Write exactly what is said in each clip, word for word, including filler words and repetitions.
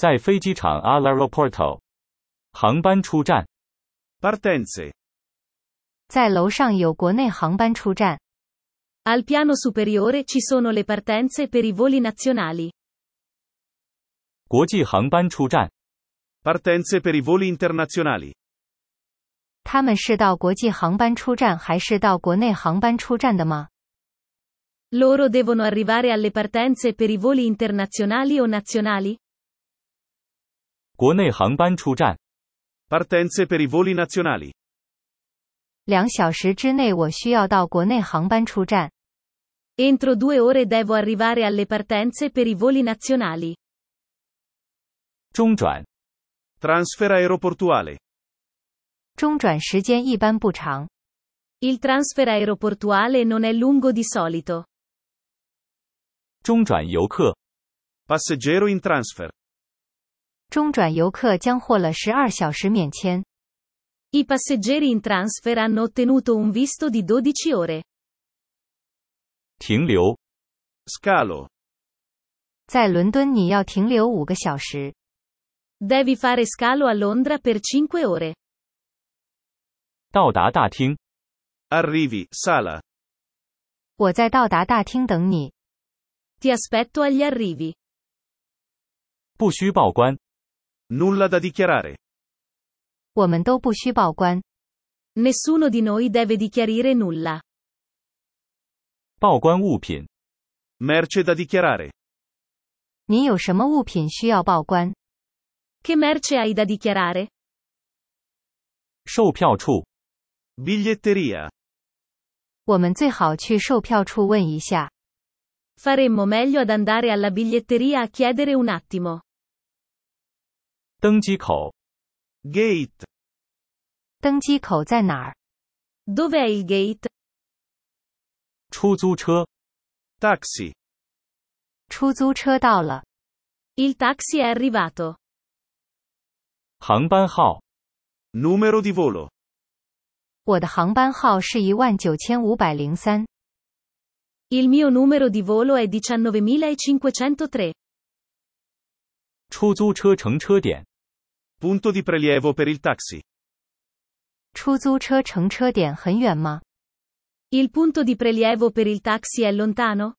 在飞机场 all'aeroporto。航班出站。 Partenze. 在楼上有国内航班出站。 Al piano superiore ci sono le partenze per i voli nazionali. 国际航班出站。 Partenze per i voli internazionali. 他们是到国际航班出站还是到国内航班出站的吗？ Loro devono arrivare alle partenze per i voli internazionali o nazionali? 国内航班出站。 Partenze per i voli nazionali. 两小时之内我需要到国内航班出站。 Entro due ore devo arrivare alle partenze per i voli nazionali. 中转。 Transfer aeroportuale. 中转时间一般不长。 Il transfer aeroportuale non è lungo di solito. 中转游客。 Passeggero in transfer. 中转游客将获了十二小时免签。 I passeggeri in transfer hanno ottenuto un visto di dodici ore. 停留。 Scalo. 在伦敦你要停留五个小时。 Devi fare scalo a Londra per cinque ore. 到达大厅。 Arrivi, sala. 我在到达大厅等你。 Ti aspetto agli arrivi. 不需报关。 Nulla da dichiarare. 我们都不需报关。 Nessuno di noi deve dichiarire nulla. 报关物品。 Merce da dichiarare. 你有什么物品需要报关？ Che merce hai da dichiarare? 售票处。 Biglietteria. 我们最好去售票处问一下。 Faremmo meglio ad andare alla biglietteria a chiedere un attimo. 登机口。 Gate. 登机口在哪儿？ Dove è il gate? 出租车。 Taxi. 出租车到了。 Il taxi è arrivato. 航班号。 Numero di volo. 我的航班号是一万九千五百零三。 Il mio numero di volo è diciannovemilacinquecentotré. 出租车乘车点。 Punto di prelievo per il taxi. 出租车乘车点很远吗？ Il punto di prelievo per il taxi è lontano?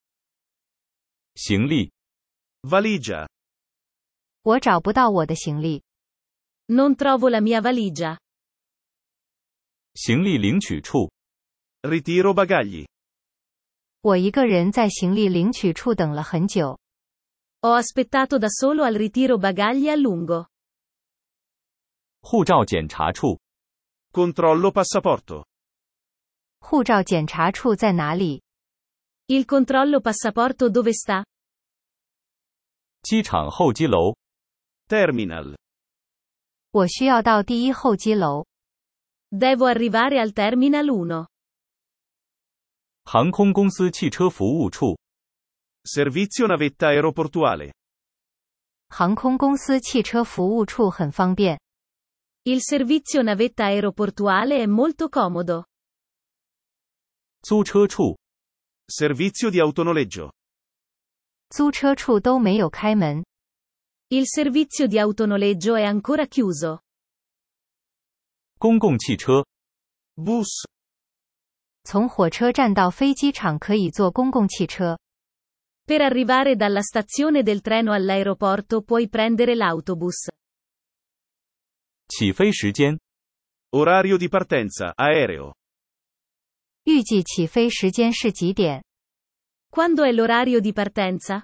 行李。 Valigia. 我找不到我的行李。 Non trovo la mia valigia. 行李领取处。 Ritiro bagagli. 我一个人在行李领取处等了很久。 Ho aspettato da solo al ritiro bagagli a lungo. 护照检查处。 Controllo passaporto. 护照检查处在哪里？ Il controllo passaporto dove sta? 机场候机楼。 Terminal. 我需要到第一候机楼。 Devo arrivare al terminal uno. 航空公司汽车服务处。 Servizio navetta aeroportuale. 航空公司汽车服务处很方便。 Il servizio navetta aeroportuale è molto comodo. 租车处。 Servizio di autonoleggio. 租车处都没有开门。 Il servizio di autonoleggio è ancora chiuso. 公共汽车。 Bus. 从火车站到飞机场可以坐公共汽车。 Per arrivare dalla stazione del treno all'aeroporto puoi prendere l'autobus. 起飞时间。 Orario di partenza, aereo. 预计起飞时间是几点？ Quando è l'orario di partenza?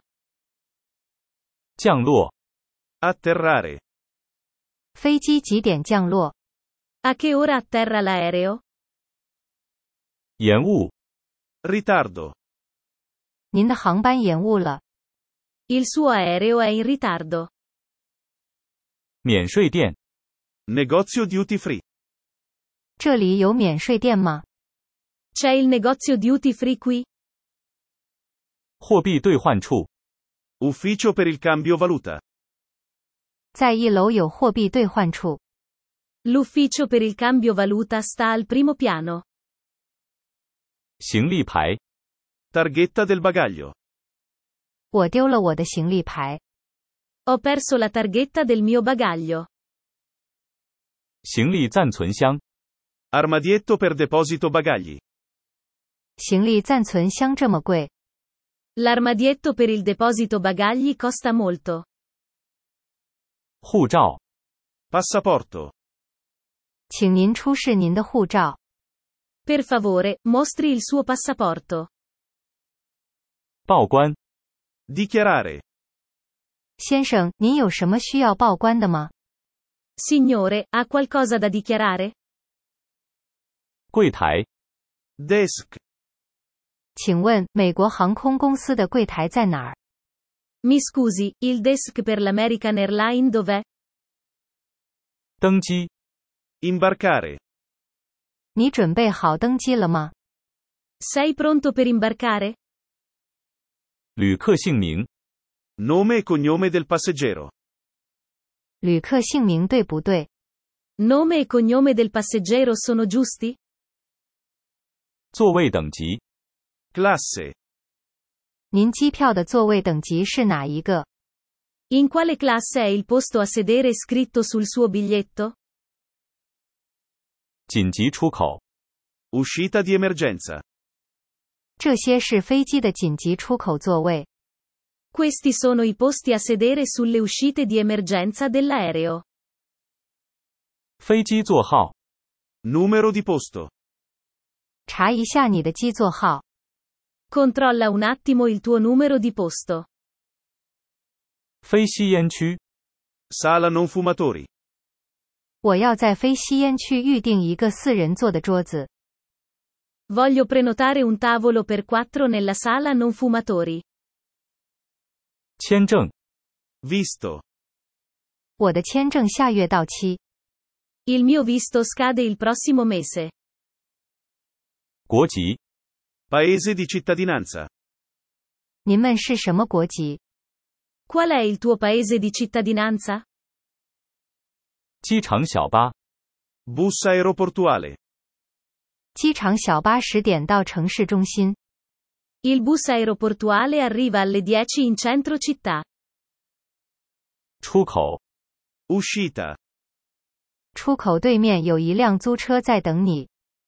降落。 Atterrare. 飞机几点降落？ A che ora atterra l'aereo? 延误。 Ritardo. 您的航班延误了。 Il suo aereo è in ritardo. 免税店。 Negozio duty free. 这里有免税店吗？ C'è il negozio duty free qui? 货币兑换处。 Ufficio per il cambio valuta. 在一楼有货币兑换处。 L'ufficio per il cambio valuta sta al primo piano. 行李牌。 Targhetta del bagaglio. 我丢了我的行李牌。 Ho perso la targhetta del mio bagaglio. 行李暂存箱， Armadietto per deposito bagagli. 行李暂存箱这么贵， L'armadietto per il deposito bagagli costa molto. 护照， Passaporto. 请您出示您的护照。 Per favore, mostri il suo passaporto. 报关， Dichiarare. 先生，您有什么需要报关的吗？ Signore, ha qualcosa da dichiarare? 柜台， Desk. 请问美国航空公司的柜台在哪儿？ Mi scusi, il desk per l'American Airline dov'è? 登机， Imbarcare. 你准备好登机了吗？ Sei pronto per imbarcare? 旅客姓名， Nome e cognome del passeggero. 旅客姓名对不对？ Nome e cognome del passeggero sono giusti? 座位等级， Classe. 您机票的座位等级是哪一个？ In quale classe è il posto a sedere scritto sul suo biglietto? 紧急出口， Uscita di emergenza. 这些是飞机的紧急出口座位。 Questi sono i posti a sedere sulle uscite di emergenza dell'aereo. 飞机座号， Numero di posto. 查一下你的机座号。 Controlla un attimo il tuo numero di posto. 非吸烟区， Sala non fumatori. 我要在非吸烟区预定一个四人座的桌子。 Voglio prenotare un tavolo per quattro nella sala non fumatori. 签证， Visto. 我的签证下月到期。 Il mio visto scade il prossimo mese. 国籍， Paese di cittadinanza. 您们是什么国籍？ Qual è il tuo paese di cittadinanza? 机场小巴， Bus aeroportuale. 机场小巴十点到城市中心。 Il bus aeroportuale arriva alle dieci in centro città. 出口， Uscita. 出口对面有一辆租车在等你。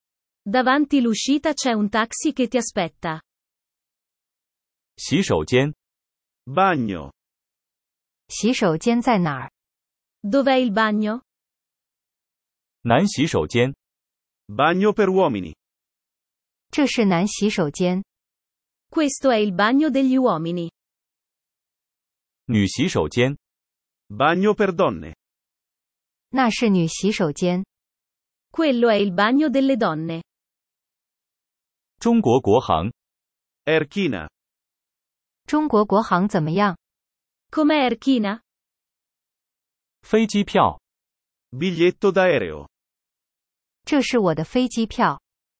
Davanti l'uscita c'è un taxi che ti aspetta. 洗手间， Bagno. 洗手间在哪儿？ Dov'è il bagno? 男洗手间， Bagno per uomini. 这是男洗手间。 Questo è il bagno degli uomini. 女洗手间， Bagno per donne. 那是女洗手间。 Quello è il bagno delle donne. 中国国航， Erchina. 中国国航怎么样？ Com'è Erchina? 飞机票， Biglietto d'aereo. 这是我的飞机票。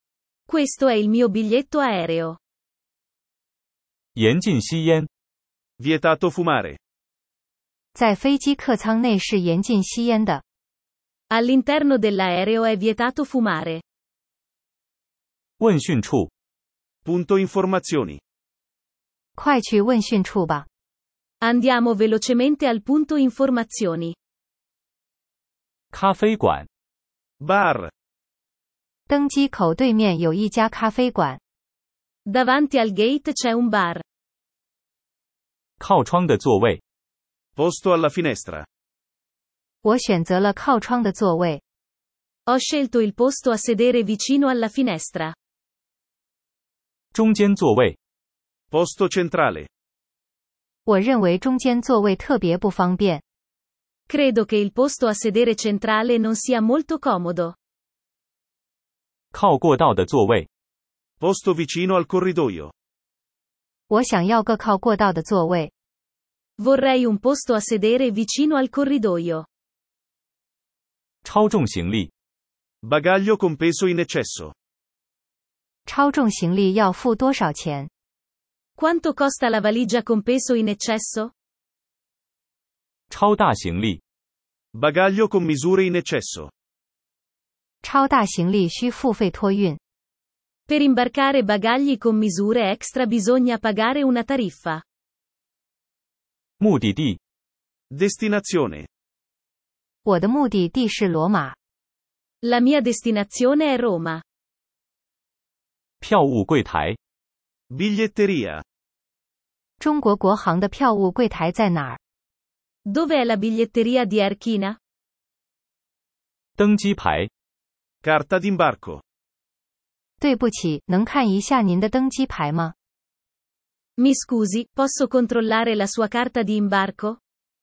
Questo è il mio biglietto aereo. 严禁吸烟， Vietato fumare. 在飞机客舱内是严禁吸烟的。 All'interno dell'aereo è vietato fumare. 问讯处， Punto informazioni. 快去问讯处吧。 Andiamo velocemente al punto informazioni. 咖啡馆， Bar. 登机口对面有一家咖啡馆。 Davanti al gate c'è un bar. 靠窗的座位， Posto alla finestra. 我选择了靠窗的座位。 Ho scelto il posto a sedere vicino alla finestra. 中间座位， Posto centrale. 我认为中间座位特别不方便。 Credo che il posto a sedere centrale non sia molto comodo. 靠过道的座位， Posto vicino al corridoio. 我想要个靠过道的座位。 Vorrei un posto a sedere vicino al corridoio. 超重行李， Bagaglio con peso in eccesso. 超重行李要付多少钱？ Quanto costa la valigia con peso in eccesso? 超大行李， Bagaglio con misure in eccesso. 超大行李需付费托运。 Per imbarcare bagagli con misure extra bisogna pagare una tariffa. 目的地， Destinazione. 我的目的地是罗马。 La mia destinazione è Roma. 票务柜台。 Biglietteria. 中国国航的票务柜台在哪儿？ Dove è la biglietteria di Air China? 登机牌。 Carta d'imbarco. 对不起，能看一下您的登机牌吗？ Mi scusi, posso controllare la sua carta di imbarco?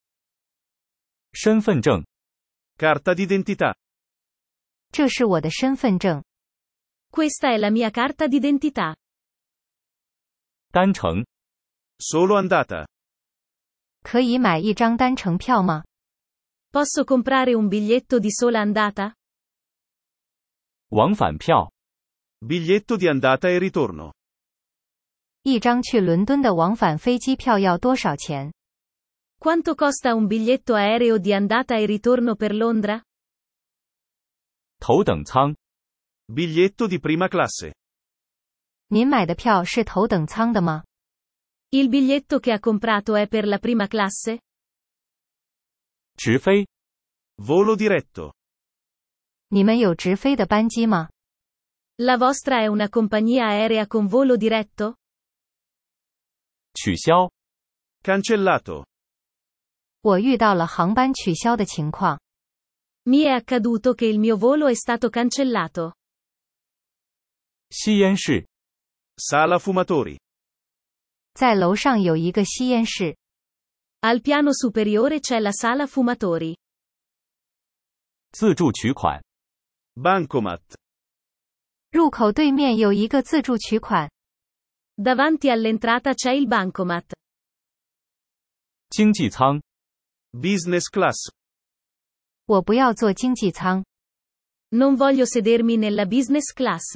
身份证。 Carta d'identità. 这是我的身份证。 Questa è la mia carta d'identità. 单程。 Solo andata. 可以买一张单程票吗？ Posso comprare un biglietto di sola andata? 往返票。 Biglietto di andata e ritorno. 一张去伦敦的往返飞机票要多少钱？ Quanto costa un biglietto aereo di andata e ritorno per Londra? 头等舱。 Biglietto di prima classe. 您买的票是头等舱的吗？ Il biglietto che ha comprato è per la prima classe? 直飞。 Volo diretto. 你们有直飞的班机吗？ La vostra è una compagnia aerea con volo diretto? 取消。 Cancellato. 我遇到了航班取消的情况。 Mi è accaduto che il mio volo è stato cancellato. 吸烟室。 Sala fumatori. 在楼上有一个吸烟室。 Al piano superiore c'è la sala fumatori. 自助取款。 Bancomat. 入口对面有一个自助取款。 Davanti all'entrata c'è il bancomat. 经济舱。 Business class. 我不要坐经济舱。 Non voglio sedermi nella business class.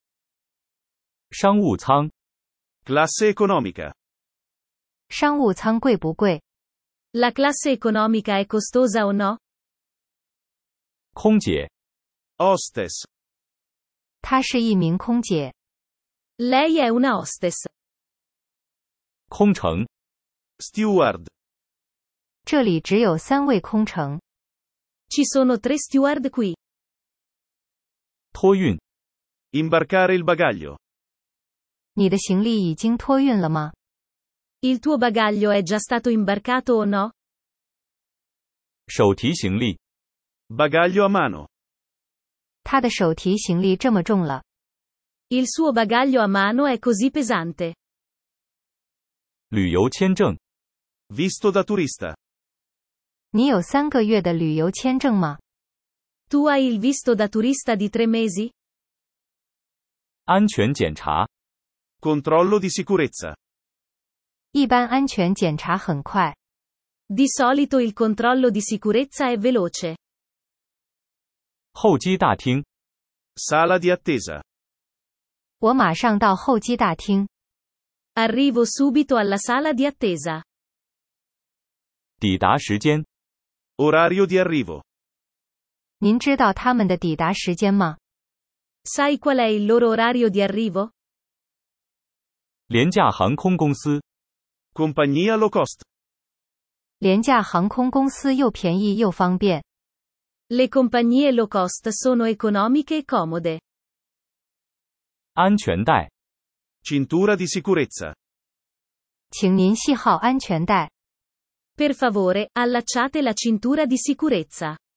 商务舱。 Classe economica. 商务舱贵不贵？ La classe economica è costosa o no? 空姐。 Hostess. 她是一名空姐。 Lei è una hostess. 空乘。 Steward. 这里只有三位空乘。 Ci sono tre steward qui. 托运。 Imbarcare il bagaglio. 你的行李已经托运了吗？ Il tuo bagaglio è già stato imbarcato o no? 手提行李。 Bagaglio a mano. 他的手提行李这么重了。 Il suo bagaglio a mano è così pesante. 旅游签证。 Visto da turista. 你有三个月的旅游签证吗？ Tu hai il visto da turista di tre mesi? 安全检查。 Controllo di sicurezza. 一般安全检查很快。 Di solito il controllo di sicurezza è veloce. 候机大厅。 Sala di attesa. 我马上到候机大厅。 Arrivo subito alla sala di attesa. 抵达时间。 Orario di arrivo. 您知道他们的抵达时间吗？ Sai qual è il loro orario di arrivo? 廉价航空公司。 Compagnia low cost. 廉价航空公司又便宜又方便。 Le compagnie low cost sono economiche e comode. 安全带。 Cintura di sicurezza. 请您系好安全带。 Per favore, allacciate la cintura di sicurezza.